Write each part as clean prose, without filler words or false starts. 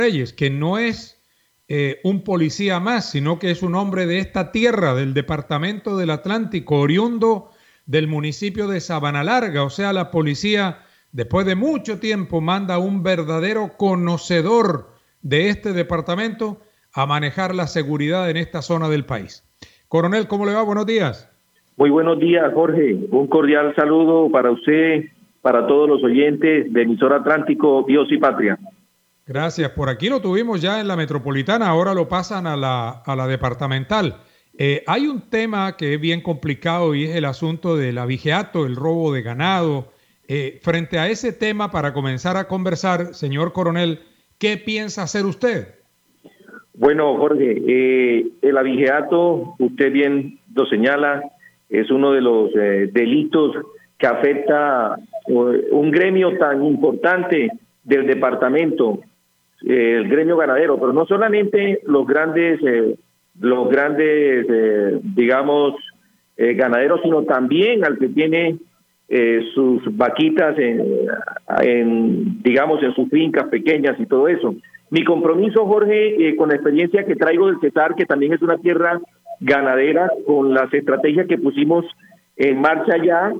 Reyes, que no es un policía más, sino que es un hombre de esta tierra, del departamento del Atlántico, oriundo del municipio de Sabanalarga. O sea, la policía, después de mucho tiempo, manda a un verdadero conocedor de este departamento a manejar la seguridad en esta zona del país. Coronel, ¿cómo le va? Buenos días. Muy buenos días, Jorge. Un cordial saludo para usted, para todos los oyentes de Emisora Atlántico, Dios y Patria. Gracias. Por aquí lo tuvimos ya en la metropolitana, ahora lo pasan a la departamental. Hay un tema que es bien complicado y es el asunto del abigeato, el robo de ganado. Frente a ese tema, para comenzar a conversar, señor coronel, ¿qué piensa hacer usted? Bueno, Jorge, el abigeato, usted bien lo señala, es uno de los delitos que afecta un gremio tan importante del departamento, el gremio ganadero, pero no solamente los grandes digamos, ganaderos, sino también al que tiene sus vaquitas digamos, en sus fincas pequeñas y todo eso. Mi compromiso, Jorge, con la experiencia que traigo del Cesar, que también es una tierra ganadera, con las estrategias que pusimos en marcha ya,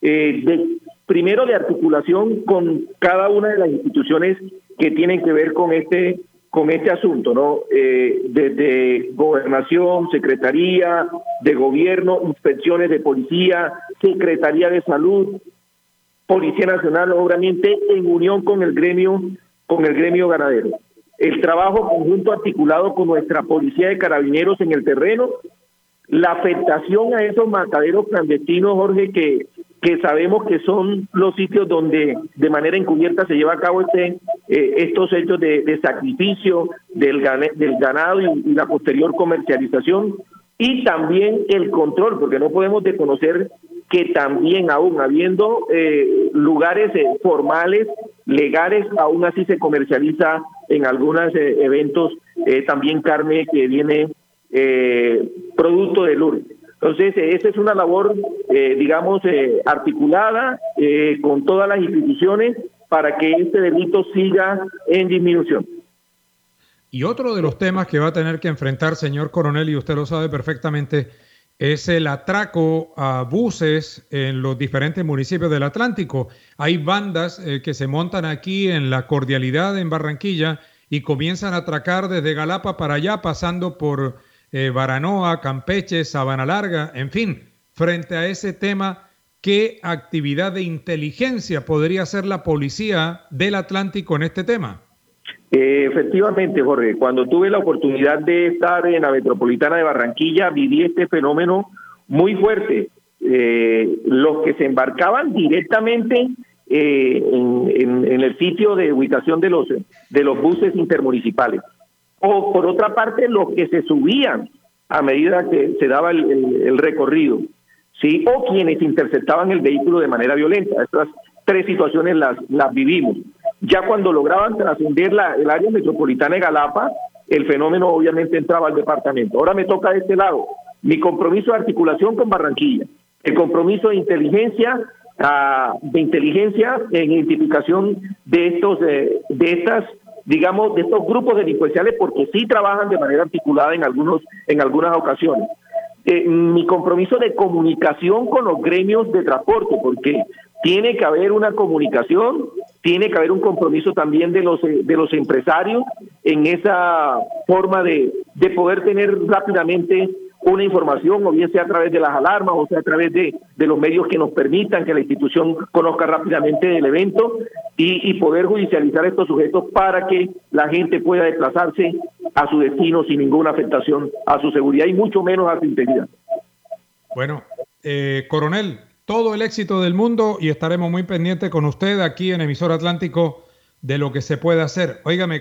primero de articulación con cada una de las instituciones que tienen que ver con este asunto, ¿no? Desde Gobernación, Secretaría de Gobierno, inspecciones de policía, Secretaría de Salud, Policía Nacional, obviamente en unión con el gremio ganadero. El trabajo conjunto articulado con nuestra Policía de Carabineros en el terreno, la afectación a esos mataderos clandestinos, Jorge, que sabemos que son los sitios donde de manera encubierta se lleva a cabo estos hechos de sacrificio del ganado y la posterior comercialización, y también el control, porque no podemos desconocer que también aún habiendo lugares formales, legales, aún así se comercializa en algunos eventos también carne que viene producto del hurto. Entonces, esa es una labor, digamos, articulada con todas las instituciones para que este delito siga en disminución. Y otro de los temas que va a tener que enfrentar, señor coronel, y usted lo sabe perfectamente, es el atraco a buses en los diferentes municipios del Atlántico. Hay bandas que se montan aquí en La Cordialidad, en Barranquilla, y comienzan a atracar desde Galapa para allá, pasando por Baranoa, Campeche, Sabanalarga, en fin. Frente a ese tema, ¿qué actividad de inteligencia podría hacer la policía del Atlántico en este tema? Efectivamente, Jorge, cuando tuve la oportunidad de estar en la metropolitana de Barranquilla, viví este fenómeno muy fuerte. Los que se embarcaban directamente en el sitio de ubicación de los buses intermunicipales, o por otra parte los que se subían a medida que se daba el recorrido, sí, o quienes interceptaban el vehículo de manera violenta. Estas tres situaciones las vivimos. Ya cuando lograban trascender el área metropolitana de Galapa, el fenómeno obviamente entraba al departamento. Ahora me toca de este lado mi compromiso de articulación con Barranquilla, el compromiso de inteligencia en identificación de estos grupos delincuenciales, porque sí trabajan de manera articulada en algunas ocasiones. Mi compromiso de comunicación con los gremios de transporte, porque tiene que haber una comunicación, tiene que haber un compromiso también de los empresarios en esa forma de poder tener rápidamente una información, o bien sea a través de las alarmas, o sea a través de los medios que nos permitan que la institución conozca rápidamente del evento y poder judicializar estos sujetos para que la gente pueda desplazarse a su destino sin ninguna afectación a su seguridad y mucho menos a su integridad. Bueno, coronel, todo el éxito del mundo y estaremos muy pendientes con usted aquí en Emisora Atlántico de lo que se puede hacer. Óigame,